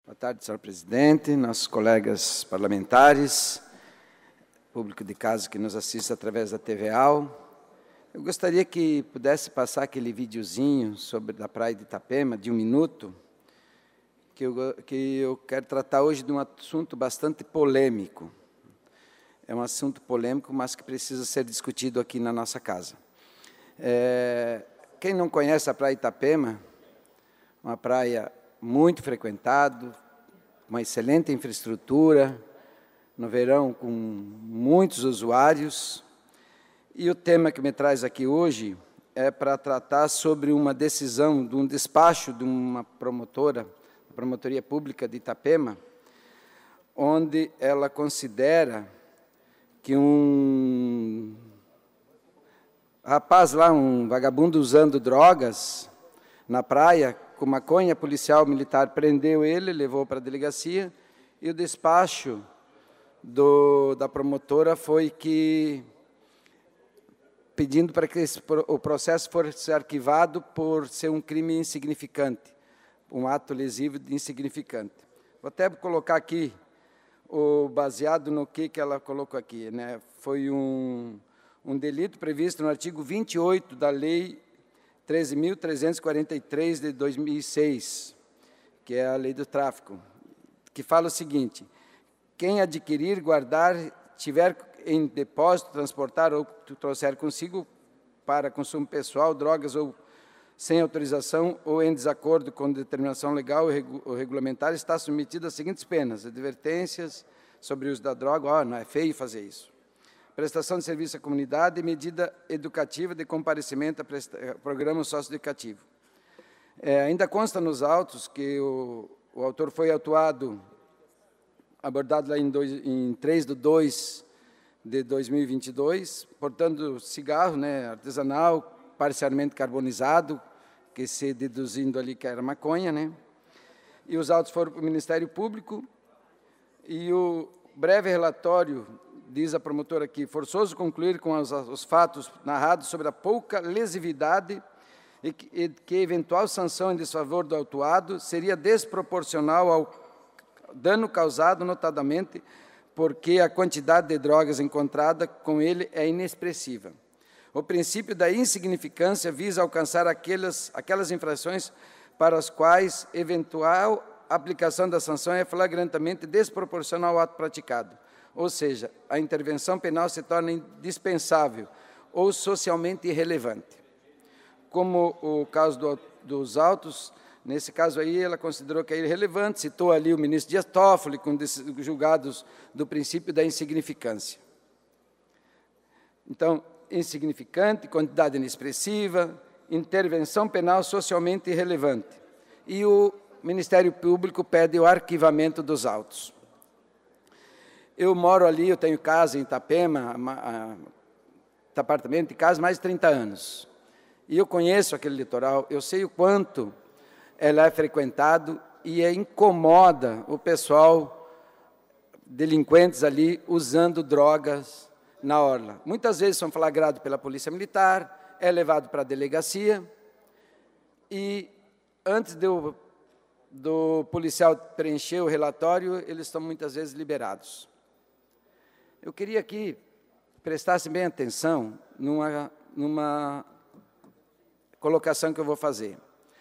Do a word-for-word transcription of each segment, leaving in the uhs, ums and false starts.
Boa tarde, senhor presidente, nossos colegas parlamentares, público de casa que nos assiste através da T V A L. Eu gostaria que pudesse passar aquele videozinho sobre a praia de Itapema, de um minuto, que eu, que eu quero tratar hoje de um assunto bastante polêmico. É um assunto polêmico, mas que precisa ser discutido aqui na nossa casa. É, quem não conhece a praia de Itapema, uma praia muito frequentada, uma excelente infraestrutura, no verão com muitos usuários. E o tema que me traz aqui hoje é para tratar sobre uma decisão, de um despacho de uma promotora, a Promotoria Pública de Itapema, onde ela considera que um rapaz lá, um vagabundo usando drogas na praia, com maconha, policial militar prendeu ele, levou para a delegacia, e o despacho do, da promotora foi que, pedindo para que esse, o processo fosse arquivado por ser um crime insignificante, um ato lesivo insignificante. Vou até colocar aqui, o, baseado no que, que ela colocou aqui, né? Foi um, um delito previsto no artigo vinte e oito da Lei treze mil trezentos e quarenta e três de dois mil e seis, que é a lei do tráfico, que fala o seguinte: quem adquirir, guardar, tiver em depósito, transportar ou trouxer consigo para consumo pessoal, drogas ou sem autorização ou em desacordo com determinação legal ou regulamentar, está submetido às seguintes penas: advertências sobre o uso da droga, ó, não é feio fazer isso. Prestação de serviço à comunidade e medida educativa de comparecimento a programa socioeducativo. É, ainda consta nos autos que o, o autor foi autuado, abordado lá em, dois, em três de dois de dois mil e vinte e dois, portando cigarro, né, artesanal, parcialmente carbonizado, que se deduzindo ali que era maconha, né? E os autos foram para o Ministério Público, e o breve relatório diz a promotora aqui: forçoso concluir com os, os fatos narrados sobre a pouca lesividade e que, e que eventual sanção em desfavor do autuado seria desproporcional ao dano causado, notadamente porque a quantidade de drogas encontrada com ele é inexpressiva. O princípio da insignificância visa alcançar aquelas, aquelas infrações para as quais eventual aplicação da sanção é flagrantemente desproporcional ao ato praticado. Ou seja, a intervenção penal se torna indispensável ou socialmente irrelevante. Como o caso do, dos autos, nesse caso aí ela considerou que é irrelevante, citou ali o ministro Dias Toffoli, com julgados do princípio da insignificância. Então, insignificante, quantidade inexpressiva, intervenção penal socialmente irrelevante. E o Ministério Público pede o arquivamento dos autos. Eu moro ali, eu tenho casa em Itapema, apartamento e casa, mais de trinta anos. E eu conheço aquele litoral, eu sei o quanto ela é frequentado e é, incomoda o pessoal, delinquentes ali, usando drogas na orla. Muitas vezes são flagrados pela polícia militar, é levado para a delegacia e, antes do, do policial preencher o relatório, eles estão muitas vezes liberados. Eu queria que prestassem bem atenção numa, numa colocação que eu vou fazer.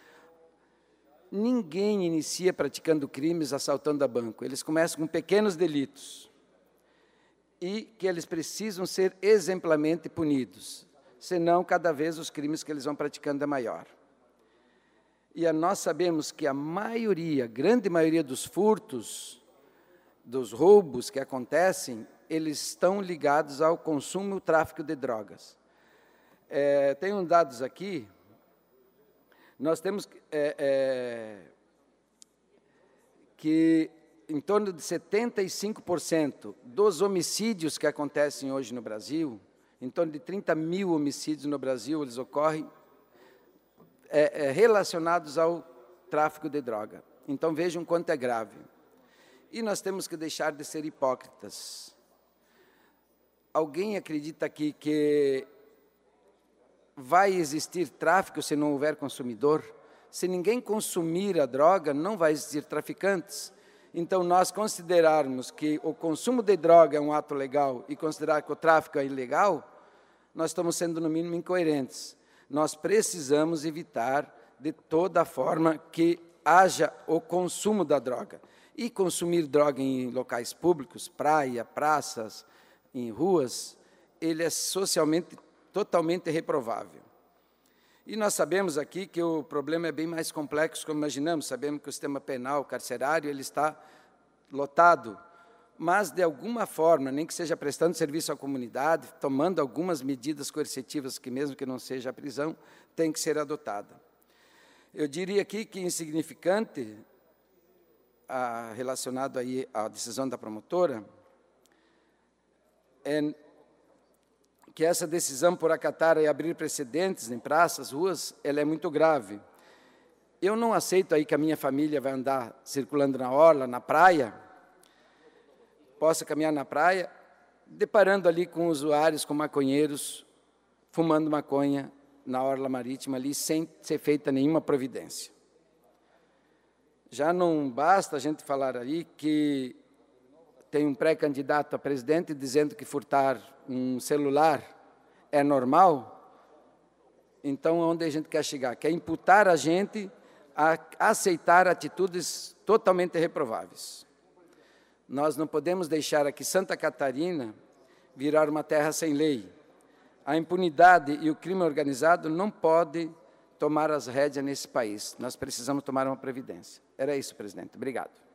Ninguém inicia praticando crimes assaltando a banco. Eles começam com pequenos delitos e que eles precisam ser exemplarmente punidos, senão cada vez os crimes que eles vão praticando é maior. E nós sabemos que a maioria, grande maioria dos furtos, dos roubos que acontecem, eles estão ligados ao consumo e ao tráfico de drogas. É, tenho dados aqui, nós temos é, é, que em torno de setenta e cinco por cento dos homicídios que acontecem hoje no Brasil, em torno de trinta mil homicídios no Brasil, eles ocorrem é, é, relacionados ao tráfico de droga. Então, vejam quanto é grave. E nós temos que deixar de ser hipócritas. Alguém acredita aqui que vai existir tráfico se não houver consumidor? Se ninguém consumir a droga, não vai existir traficantes. Então, nós considerarmos que o consumo de droga é um ato legal e considerar que o tráfico é ilegal, nós estamos sendo, no mínimo, incoerentes. Nós precisamos evitar, de toda forma, que haja o consumo da droga. E consumir droga em locais públicos, praia, praças, em ruas, ele é socialmente totalmente reprovável. E nós sabemos aqui que o problema é bem mais complexo como imaginamos. Sabemos que o sistema penal carcerário ele está lotado, mas, de alguma forma, nem que seja prestando serviço à comunidade, tomando algumas medidas coercitivas, que mesmo que não seja a prisão, tem que ser adotada. Eu diria aqui que insignificante, a, relacionado aí à decisão da promotora, é que essa decisão por acatar e abrir precedentes em praças, ruas, ela é muito grave. Eu não aceito aí que a minha família vai andar circulando na orla, na praia, possa caminhar na praia, deparando ali com usuários, com maconheiros, fumando maconha na orla marítima ali, sem ser feita nenhuma providência. Já não basta a gente falar aí que tem um pré-candidato a presidente dizendo que furtar um celular é normal. Então, onde a gente quer chegar? Quer imputar a gente a aceitar atitudes totalmente reprováveis. Nós não podemos deixar aqui Santa Catarina virar uma terra sem lei. A impunidade e o crime organizado não podem tomar as rédeas nesse país. Nós precisamos tomar uma previdência. Era isso, presidente. Obrigado.